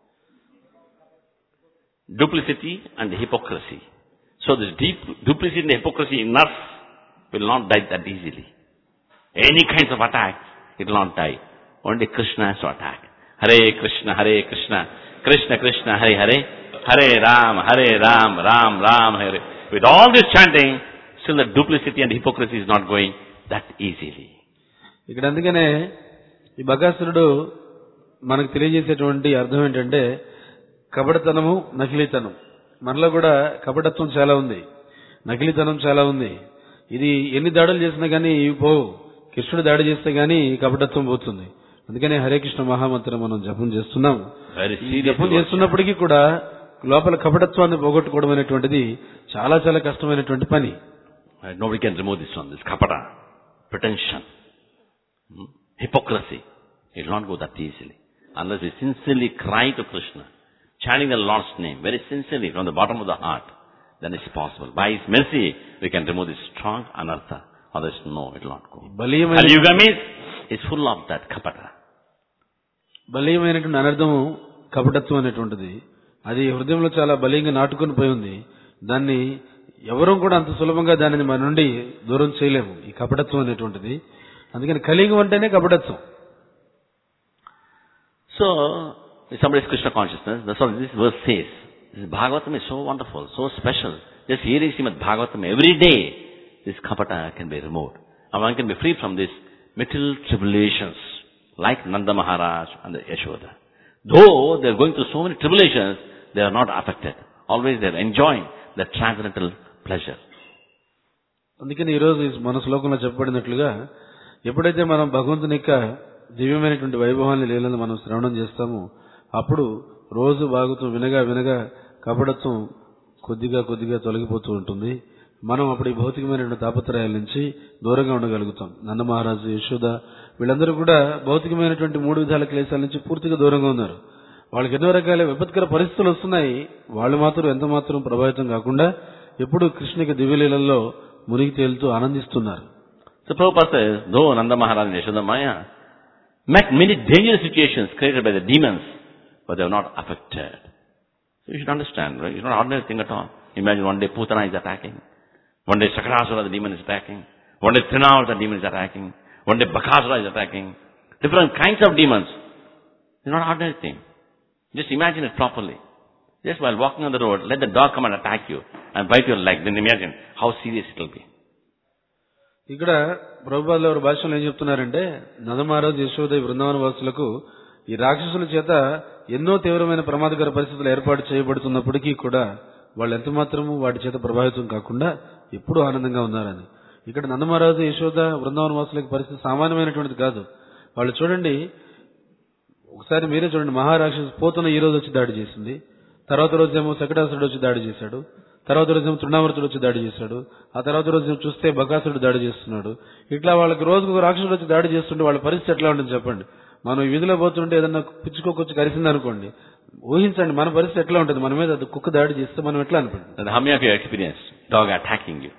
Duplicity and hypocrisy. So this duplicity and hypocrisy in us will not die that easily. Any kinds of attack, it will not die. Only Krishna has to attack. Hare Krishna, Krishna Krishna, Hare Hare, Hare Ram, Ram Ram, Hare. With all this chanting, still the duplicity and hypocrisy is not going that easily. ఇక్కడ అందుకనే ఈ బకాసురుడు మనకు తెలియజేసేటువంటి అర్థం ఏంటంటే కపటతనము, నకిలీతనం. మనలో కూడా కపటత్వం చాలా ఉంది, నకిలీతనం చాలా ఉంది. ఇది ఎన్ని దాడులు చేసినా కానీ ఇవి పోవు. కృష్ణుడు దాడి చేస్తే గానీ కపటత్వం పోతుంది. అందుకనే హరే కృష్ణ మహామంత్రం మనం జపం చేస్తున్నాం. ఈ జపం చేస్తున్నప్పటికీ కూడా లోపల కపటత్వాన్ని పోగొట్టుకోవడం అనేటువంటిది చాలా చాలా కష్టమైనటువంటి పని. Nobody can remove this one, this kapata, pretension, hypocrisy. It will not go that easily. Unless we sincerely cry to Krishna, chanting the Lord's name very sincerely from the bottom of the heart, then it's possible. By His mercy, we can remove this strong anartha. Others, no, it will not go. Kaliyuga is full of that kapata. బలీయమైనటువంటి అనర్థము కపటత్వం అనేటువంటిది అది హృదయంలో చాలా బలీయంగా నాటుకొని పోయి ఉంది. దాన్ని ఎవరూ కూడా అంత సులభంగా దానిని మన నుండి దూరం చేయలేము, ఈ కపటత్వం అనేటువంటిది. అందుకని కలియుగం అంటేనే కపటత్వం. So, if somebody is Krishna consciousness, that's what this verse says. This Bhagavatam is so wonderful, so special. Just hearing Srimad Bhagavatam every day, this kapata can be removed. And one can be free from these material tribulations, like Nanda Maharaj and the Yashoda. Though they are going through so many tribulations, they are not affected. Always they are enjoying the transcendental pleasure. అందుకని ఈరోజు మన శ్లోకంలో చెప్పబడినట్లుగా ఎప్పుడైతే మనం భగవంతుని యొక్క దివ్యమైనటువంటి వైభవాన్ని లీలను మనం శ్రవణం చేస్తామో అప్పుడు రోజు భాగవతం వినగా వినగా కపటత్వం కొద్దిగా కొద్దిగా తొలగిపోతూ ఉంటుంది. మనం అప్పుడు ఈ భౌతికమైనటువంటి తాపత్రయాల నుంచి దూరంగా ఉండగలుగుతాం. నంద మహారాజు, యశోద వీళ్ళందరూ కూడా భౌతికమైనటువంటి 3 విధాల క్లేశాల నుంచి పూర్తిగా దూరంగా ఉన్నారు. వాళ్ళకి ఎన్నో రకాల విపత్కర పరిస్థితులు వస్తున్నాయి. వాళ్ళు మాత్రం ఎంత మాత్రం ప్రభావితం కాకుండా ఎప్పుడు కృష్ణునికి దివ్యలీలల్లో మునిగి తేలుతూ ఆనందిస్తున్నారు. So Prabhupada says, though Nanda Maharaj and Yashoda Maya met many dangerous situations created by the demons, but they were not affected. So you should understand, right? It's not an ordinary thing at all. Imagine one day Putana is attacking. One day Sakarasura, the demon, is attacking. One day Trinavata, the demon, is attacking. One day Bakasura is attacking. Different kinds of demons. It's not an ordinary thing. Just imagine it properly. Just while walking on the road, let the dog come and attack you and bite your leg. Then imagine how serious it will be. ఇక్కడ ప్రభుపాదుల వారి భాషలో ఏం చెప్తున్నారంటే, నందమహారాజు యశోద బృందావన వాసులకు ఈ రాక్షసుల చేత ఎన్నో తీవ్రమైన ప్రమాదకర పరిస్థితులు ఏర్పాటు చేయబడుతున్నప్పటికీ కూడా వాళ్ళు ఎంత మాత్రము వాటి చేత ప్రభావితం కాకుండా ఎప్పుడూ ఆనందంగా ఉన్నారని. ఇక్కడ నందమహారాజు యశోద బృందావన వాసులకి పరిస్థితి సామాన్యమైనటువంటిది కాదు. వాళ్ళు చూడండి, ఒకసారి మీరే చూడండి, మహారాక్షసు పోతున్న ఈ రోజు వచ్చి దాడి చేసింది, తర్వాత రోజేమో శకటాసురుడు వచ్చి దాడి చేశాడు, తర్వాత రోజేమో తృణావర్తుడు వచ్చి దాడి చేశాడు, ఆ తర్వాత రోజు చూస్తే బకాసురుడు దాడి చేస్తున్నాడు. ఇట్లా వాళ్ళకి రోజుకు రాక్షసుడు వచ్చి దాడి చేస్తుంటే వాళ్ళ పరిస్థితి ఎట్లా ఉంటుంది చెప్పండి. మనం ఈ వీధిలో పోతుంటే ఏదన్నా పిచ్చుకోకొచ్చి కరిసింది అనుకోండి, ఊహించండి మన పరిస్థితి ఎట్లా ఉంటుంది. మన మీద అది కుక్క దాడి చేస్తే మనం ఎట్లా అనుకుంటుంది. How many of you experience dog attacking you?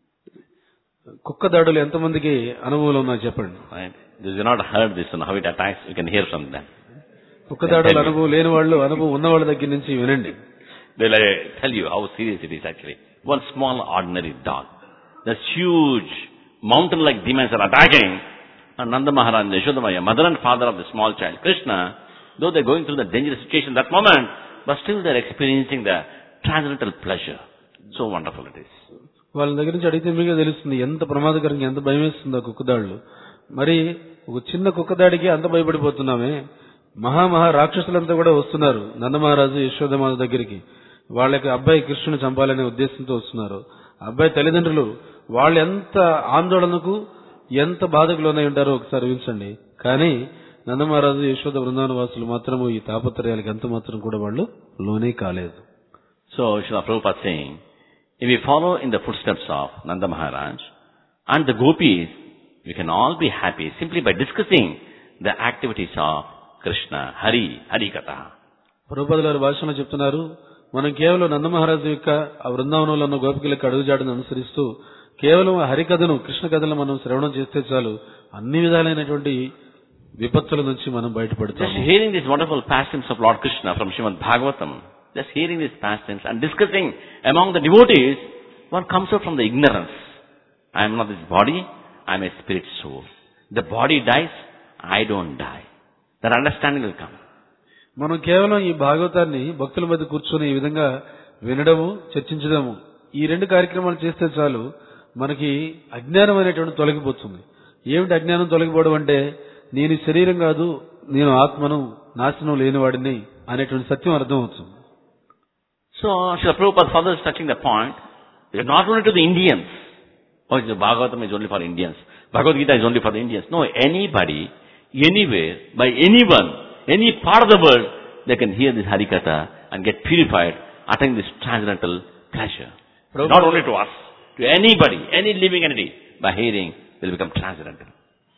కుక్క దాడులు ఎంతమందికి అనుభవం ఉన్నాయో చెప్పండి. This is not heard this and how it attacks. You can hear from them. కుక్క దాడులు అనుభవం లేని వాళ్ళు అనుభవం ఉన్న వాళ్ళ దగ్గర నుంచి వినండి. They'll tell you how serious it is actually. One small ordinary dog. There's huge mountain-like demons are attacking. And Nanda Maharaj and Yashoda Maya, mother and father of the small child, Krishna, though they're going through the dangerous situation that moment, but still they're experiencing the transcendental pleasure. So wonderful it is. వాళ్ళ దగ్గర నుంచి అడిగితే మీకే తెలుస్తుంది ఎంత ప్రమాదకరంగా, ఎంత భయం వేస్తుందో కుక్కదాడులు. మరి ఒక చిన్న కుక్కదాడికి అంత భయపడిపోతున్నామే. మహా రాక్షసులంతా కూడా వస్తున్నారు నందమహారాజు యశోదమాత దగ్గరికి. వాళ్ళకి అబ్బాయి కృష్ణుని చంపాలనే ఉద్దేశంతో వస్తున్నారు. అబ్బాయి తల్లిదండ్రులు వాళ్ళు ఎంత ఆందోళనకు ఎంత బాధకు లోనై ఉంటారో ఒకసారి ఊహించండి. కానీ నందమహారాజు యశోద బృందావన వాసులు మాత్రము ఈ తాపత్రయాలకు ఎంత మాత్రం కూడా వాళ్ళు లోనే కాలేదు. So Srila Prabhupada saying, if we follow in the footsteps of Nanda Maharaj and the gopis, we can all be happy simply by discussing the activities of Krishna, Hari Katha. ప్రభుపాదుల వారి భాషలో చెప్తున్నారు, మనం కేవలం నందమహారాజు యొక్క ఆ బృందావనంలో ఉన్న గోపికలకు అడుగుజాడను అనుసరిస్తూ కేవలం హరికథను, కృష్ణ కథను మనం శ్రవణం చేస్తే చాలు, అన్ని విధాలైనటువంటి విపత్తుల నుంచి మనం బయటపడతాం. Just hearing these wonderful pastimes of Lord Krishna from Srimad Bhagavatam, just hearing these pastimes and discussing among the devotees, one comes out from the ignorance. I am not this body, I am a spirit soul. The body dies, I don't die. That understanding will come. మనం కేవలం ఈ భాగవతాన్ని భక్తుల మధ్య కూర్చొని ఈ విధంగా వినడము, చర్చించడము, ఈ రెండు కార్యక్రమాలు చేస్తే చాలు మనకి అజ్ఞానం అనేటువంటి తొలగిపోతుంది. ఏమిటి అజ్ఞానం తొలగిపోవడం అంటే, నేను శరీరం కాదు, నేను ఆత్మను, నాశనం లేనివాడిని అనేటువంటి సత్యం అర్థం అవుతుంది. So Srila Prabhupada further is touching the point, not only to the Indians. Oh, the Bhagavatam is only for Indians. Bhagavad Gita is only for the Indians. No, anybody, anywhere, by anyone, any part of the world, they can hear this Harikatha and get purified, attain this transcendental pleasure. Not only to us, to anybody, any living entity, by hearing, will become transcendental.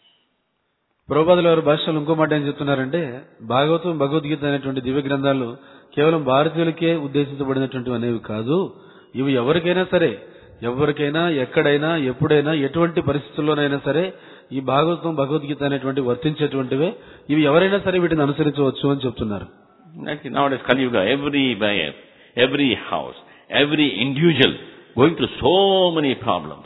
ప్రభుపాదుల వారి భాషలో ఇంకో మాట ఏం చెప్తున్నారంటే, భాగవతం, భగవద్గీత అనేటువంటి దివ్య గ్రంథాలు కేవలం భారతీయులకే ఉద్దేశించబడినటువంటివి అనేవి కాదు. ఇవి ఎవరికైనా సరే, ఎవరికైనా, ఎక్కడైనా, ఎప్పుడైనా, ఎటువంటి పరిస్థితుల్లోనైనా సరే ఈ భాగవతం, భగవద్గీత అనేటువంటి వర్తించేటువంటివే. ఇవి ఎవరైనా సరే వీటిని అనుసరించవచ్చు అని చెప్తున్నారు. Nowadays, Kali Yuga, every house, every individual going through so many problems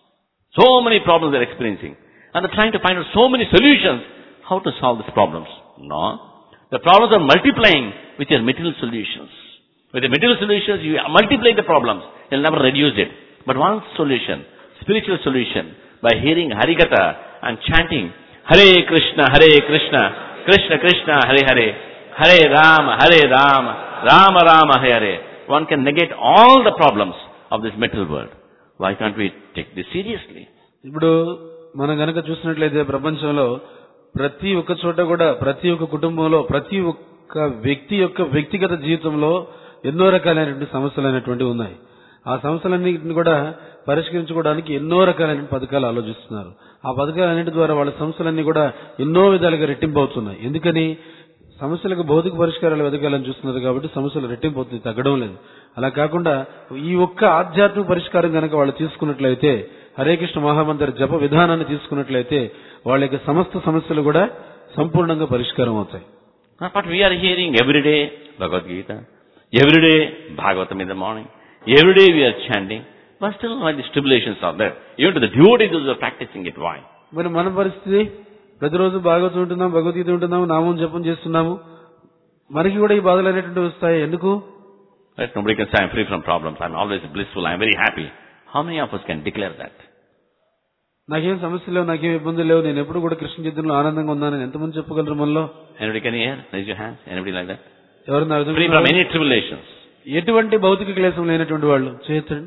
they're experiencing. And they're trying to find out so many solutions, how to solve these problems. No. The problems are multiplying with your material solutions. With the material solutions, you multiply the problems. You'll never reduce it. But one solution, spiritual solution, by hearing Harikatha and chanting, Hare Krishna, Krishna Krishna, Hare Hare, Hare Rama, Rama Rama, Hare Hare. One can negate all the problems of this material world. Why can't we take this seriously? ఇప్పుడు మనం గనక చూసినట్లయితే ప్రపంచంలో ప్రతి ఒక్క చోట కూడా, ప్రతి ఒక్క కుటుంబంలో, ప్రతి ఒక్క వ్యక్తి యొక్క వ్యక్తిగత జీవితంలో ఎన్నో రకాలైనటువంటి సమస్యలు అనేటువంటివి ఉన్నాయి. ఆ సమస్యలన్నింటిని కూడా పరిష్కరించుకోవడానికి ఎన్నో రకాలైన పథకాలు ఆలోచిస్తున్నారు. ఆ పథకాలన్నింటి ద్వారా వాళ్ళ సమస్యలన్నీ కూడా ఎన్నో విధాలుగా రెట్టింపు అవుతున్నాయి. ఎందుకని? సమస్యలకు భౌతిక పరిష్కారాలు వెతకాలని చూస్తున్నారు కాబట్టి సమస్యలు రెట్టింపోతుంది, తగ్గడం లేదు. అలా కాకుండా ఈ ఒక్క ఆధ్యాత్మిక పరిష్కారం కనుక వాళ్ళు తీసుకున్నట్లయితే, హరే కృష్ణ మహామంత్ర జప విధానాన్ని తీసుకున్నట్లయితే వాళ్ళ యొక్క సమస్త సమస్యలు కూడా సంపూర్ణంగా పరిష్కారం అవుతాయి. But we are hearing every day Bhagavad Gita, every day Bhagavatam in the morning, every day we are chanting, but still why these tribulations are there? Even to the devotees who are practicing it, why? మరి మన పరిస్థితి, ప్రతిరోజు భాగవతం ఉంటున్నాం, భగవద్గీత ఉంటున్నాము, నామం జపం చేస్తున్నాము, మనకి కూడా ఈ బాధలు అనేటువంటివి వస్తాయి. ఎందుకు? Right? Nobody can say I'm free from problems, I'm always blissful, I'm very happy. How many of us can declare that? నాకేం సమస్యలు లేవు, నాకేం ఇబ్బందులు లేవు, నేను ఎప్పుడు కూడా కృష్ణ చైతన్యంలో ఆనందంగా ఉన్నానని ఎంతమంది చెప్పగలరు మనలో? Anybody can hear? Raise your hands. Anybody like that? ఎవరన్నా Free from any tribulations. ఎటువంటి భౌతిక క్లేశం లేనటువంటి వాళ్ళు చేయొచ్చండి.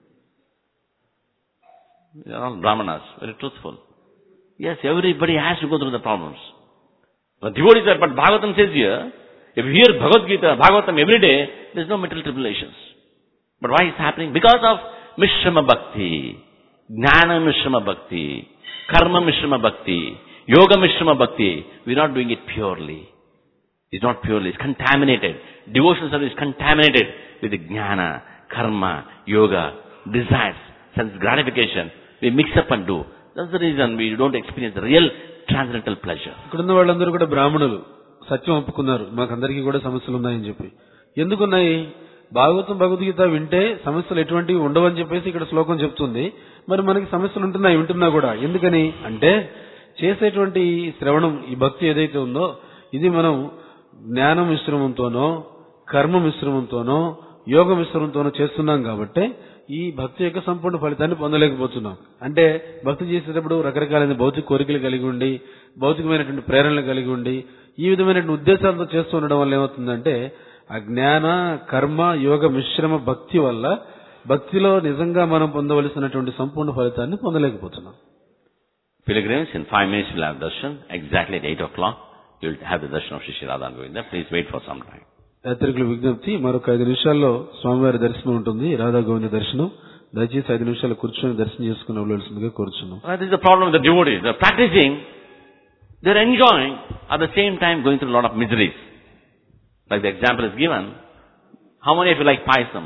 They are all brahmanas, very truthful. Yes, everybody has to go through the problems. But devotees are, but Bhagavatam says here, if you hear Bhagavad Gita, Bhagavatam every day, there is no material tribulations. But why is happening? Because of Mishrama Bhakti, Jnana Mishrama Bhakti, Karma Mishrama Bhakti, Yoga Mishrama Bhakti. We are not doing it purely. It's not purely, it's contaminated. Devotional service is contaminated with the Jnana, Karma, Yoga, desires, sense gratification. We mix up and do. That's the reason we don't experience the real transcendental pleasure. ఇక్కడున్న వాళ్ళందరూ కూడా బ్రాహ్మణులు, సత్యం ఒప్పుకున్నారు, మాకందరికీ కూడా సమస్యలు ఉన్నాయని చెప్పి. ఎందుకున్నాయి? భాగవతం భగవద్గీత వింటే సమస్యలు ఎటువంటివి ఉండవని చెప్పేసి ఇక్కడ శ్లోకం చెప్తుంది. మరి మనకి సమస్యలు ఉంటున్నాయి, వింటున్నా కూడా. ఎందుకని అంటే చేసేటువంటి శ్రవణం, ఈ భక్తి ఏదైతే ఉందో ఇది మనం జ్ఞాన మిశ్రమంతోనో, కర్మ మిశ్రమంతోనో, యోగ మిశ్రమంతోనో చేస్తున్నాం కాబట్టి ఈ భక్తి యొక్క సంపూర్ణ ఫలితాన్ని పొందలేకపోతున్నాం. అంటే భక్తి చేసేటప్పుడు రకరకాలైన భౌతిక కోరికలు కలిగి ఉండి, భౌతికమైనటువంటి ప్రేరణలు కలిగి ఉండి, ఈ విధమైనటువంటి ఉద్దేశాలతో చేస్తూ ఉండడం వల్ల ఏమవుతుందంటే ఆ జ్ఞాన, కర్మ, యోగ మిశ్రమ భక్తి వల్ల భక్తిలో నిజంగా మనం పొందవలసినటువంటి సంపూర్ణ ఫలితాన్ని పొందలేకపోతున్నాం. Pilgrims, in 5 minutes you will have darshan. Exactly at 8 o'clock you will have the darshan of Shri Shri Radha and Govinda. Please wait for some time. యాత్రికుల విజ్ఞప్తి, మరొక 5 నిమిషాల్లో స్వామివారి దర్శనం ఉంటుంది, రాధా గోవింద దర్శనం. దయచేసి 5 నిమిషాలు కూర్చొని దర్శనం చేసుకుని వెళ్ళవలసిందిగా కోరుచున్నాం. That is the problem with the devotees. They are practicing, they are enjoying, at the same time going through a lot of miseries. Like the example is given. How many of you like payasam?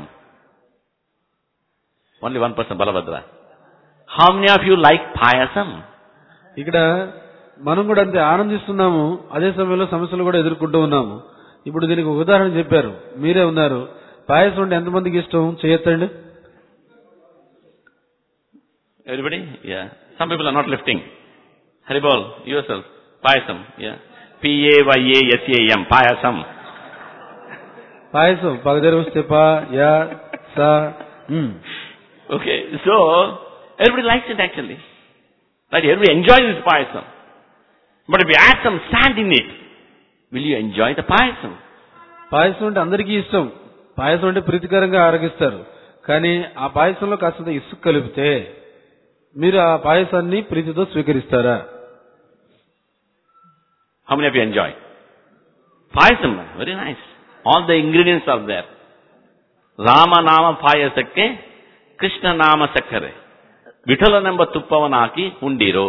Only one person, Balabhadra. How many of you like payasam? ఇక్కడ మనం కూడా అంతే ఆనందిస్తున్నాము, అదే సమయంలో సమస్యలు కూడా ఎదుర్కొంటూ ఉన్నాము. ఇప్పుడు దీనికి ఒక ఉదాహరణ చెప్పారు, మీరే ఉన్నారు. పాయసం అంటే ఎంతమందికి ఇష్టం? చేయొద్దండి. Everybody? Yeah. Some people are not lifting. Haribol, yourself. Payasam. Yeah. P-A-Y-A-S-A-M. Payasam. పాయసం పగదరి వస్తే పా యా సా. Okay. So, everybody likes it actually. Right? Everybody enjoys this payasam. But if you add some sand in it, will you enjoy the payasam? పాయసం అంటే అందరికీ ఇష్టం. పాయసం అంటే ప్రీతికరంగా ఆరగిస్తారు. కానీ ఆ పాయసంలో కాస్త ఇసుక కలిపితే మీరు ఆ పాయసాన్ని ప్రీతితో స్వీకరిస్తారా? How many of you enjoy? Payasam, very nice. All the ingredients are there. Rama nama payasakke, Krishna nama sakkare. Vithala namba tuppavanaki undiro.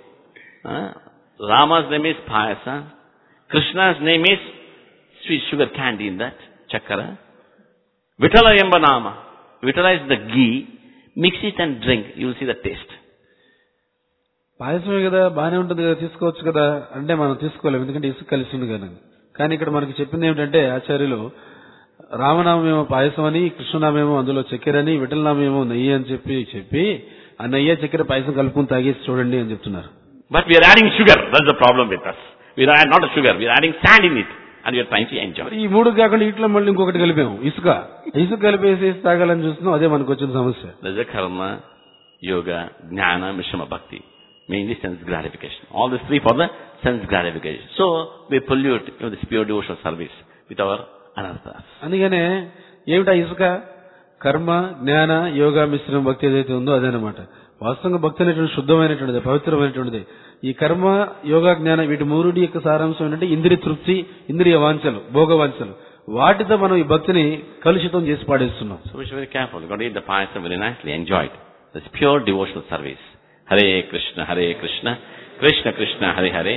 Rama's name is payasa. Krishna's name is sweet sugar candy in that, chakara. Vithala emba nama. Vithala is the ghee. Mix it and drink. You will see the taste. పాయసమే కదా, బాగానే ఉంటుంది కదా, తీసుకోవచ్చు కదా అంటే మనం తీసుకోలేము, ఎందుకంటే ఇసుక కలిసి ఉంది కదా. కానీ ఇక్కడ మనకి చెప్పింది ఏమిటంటే ఆచార్యులు, రామనామేమో పాయసం అని, కృష్ణనామేమో అందులో చక్కెర అని, విఠలనామేమో నెయ్యి అని చెప్పి ఆ నెయ్యి చక్కెర పాయసం కలుపుకుని తాగేసి చూడండి అని చెప్తున్నారు. But we are adding sugar. That's the problem with us. We are not a sugar. We are adding sand in it. And we are trying to enjoy. ఈ మూడు కాకుండా ఇట్లా మళ్ళీ ఇంకొకటి కలిపాము, ఇసుక కలిపేసి తాగాలని చూస్తున్నాం. అదే మనకు వచ్చిన సమస్య. There's a karma, yoga, jnana, mishrama bhakti. Mainly sense gratification. All these three for the sense gratification. So, we pollute this pure devotional service with our anarthas. అందుకనే ఏమిటా ఇసుక? కర్మ, జ్ఞాన, యోగ, మిశ్రమ భక్తి ఏదైతే ఉందో అదేనమాట. వాస్తవంగా భక్తి అనేటువంటి శుద్ధమైనటువంటిది, పవిత్రమైనటువంటిది. ఈ కర్మ, యోగ, జ్ఞాన వీటి మూరుడి యొక్క సారాంశం ఏంటంటే ఇంద్రియ తృప్తి, ఇంద్రియ వాంఛలు, భోగ వాంఛలు. వాటితో మనం ఈ భక్తిని కలుషితం చేసి పాడేస్తున్నాం. So we should be very careful. You got to eat the payasam very nicely, enjoy it. This pure devotional service. Hare Krishna, Krishna Krishna, Hare Hare,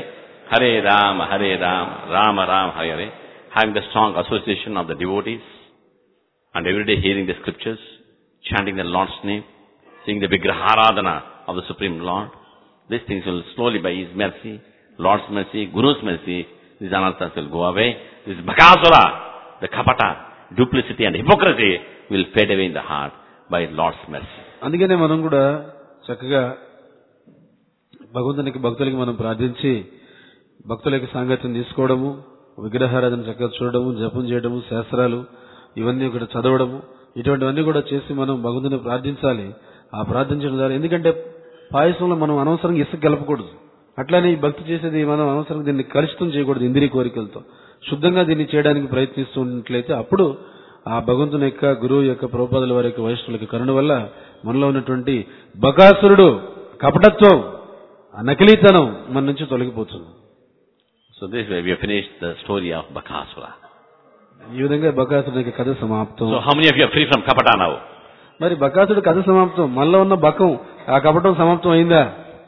Hare Rama, Rama Rama, Hare Hare, having the strong association of the devotees, and every day hearing the scriptures, chanting the Lord's name, seeing the Vigraharadhana of the Supreme Lord, these things will slowly, by His mercy, Lord's mercy, Guru's mercy, these anarthas will go away. This Bakasura, the kapata, duplicity and hypocrisy will fade away in the heart by Lord's mercy. అందుకనే మనం కూడా చక్కగా భగవంతునికి భక్తులకి మనం ప్రార్థించి భక్తులకి సాంగత్యం తీసుకోవడము, విగ్రహారాధన చక్కగా చూడడము, జపం చేయడము, శాస్త్రాలు ఇవన్నీ కూడా చదవడము, ఇటువంటివన్నీ కూడా చేసి మనం భగవంతుని ప్రార్థించాలి. ఆ ప్రార్థించడం ద్వారా, ఎందుకంటే పాయసంలో మనం అనవసరంగా ఇసుక కలపకూడదు. అట్లానే ఈ భక్తి చేసేది మనం అనవసరంగా దీన్ని కలుషితం చేయకూడదు. ఇంద్రియ కోరికలతో శుద్ధంగా దీన్ని చేయడానికి ప్రయత్నిస్తున్నట్లయితే అప్పుడు ఆ భగవంతుని యొక్క గురువు యొక్క ప్రభుపాదుల వారి యొక్క వైష్ణవుల యొక్క కరుణ వల్ల మనలో ఉన్నటువంటి బకాసురుడు, కపటత్వం, నకిలీతనం మన నుంచి తొలగిపోతుంది. So this way we have finished the story of Bakasura. ఈ విధంగా బకాసురుడి యొక్క కథ సమాప్తం. So how many of you are free from kapata now? మరి బకాసురుడి కథ సమాప్తం, మనలో ఉన్న బకం, ఆ కపటం సమాప్తం అయిందా?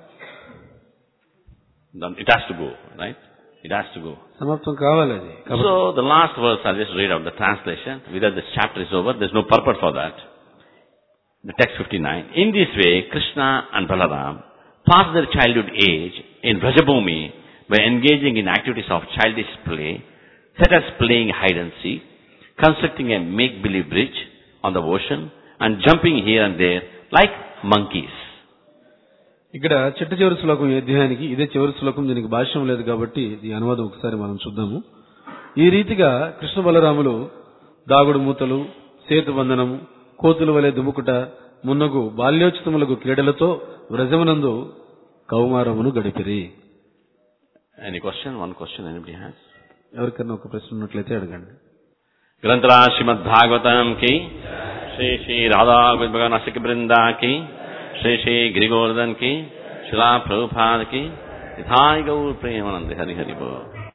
It has to go, right? It has to go. సమాప్తం కావాలి అది. So the last verse, I'll just read out the translation. Whether this chapter is over, there's no purport for that. The text 59. In this way, Krishna and Balaram passed their childhood age in Vrajabhumi by engaging in activities of childish play, such as playing hide and seek, constructing a make-believe bridge on the ocean, and jumping here and there like monkeys. ఇక్కడ చిట్ట చివరి శ్లోకం ఈ అధ్యాయానికి ఇదే చివరి శ్లోకం. దీనికి భాష్యం లేదు కాబట్టి ఈ అనువాదం ఒకసారి మనం చూద్దాము. ఈ రీతిగా కృష్ణ బలరాములు దాగుడు మూతలు, సేతుబంధనము, కోతుల వలె దుముకుట మున్నగు బాల్యోచితములకు క్రీడలతో వ్రజమునందు కౌమారమును గడిపిరి. Any question? One question anybody has? ఎవరికన్నా ఒక ప్రశ్న ఉన్నట్లయితే అడగండి. గ్రంథరా శ్రీమద్ భాగవతం కి, శ్రీ శ్రీ రాధా భగవాన్ అసిక బృందా కి, श्री श्री गिरिगोवर्धन की, शिला प्रभुपाद की, निधाय गौर प्रेमानंद हरि हरि बोल.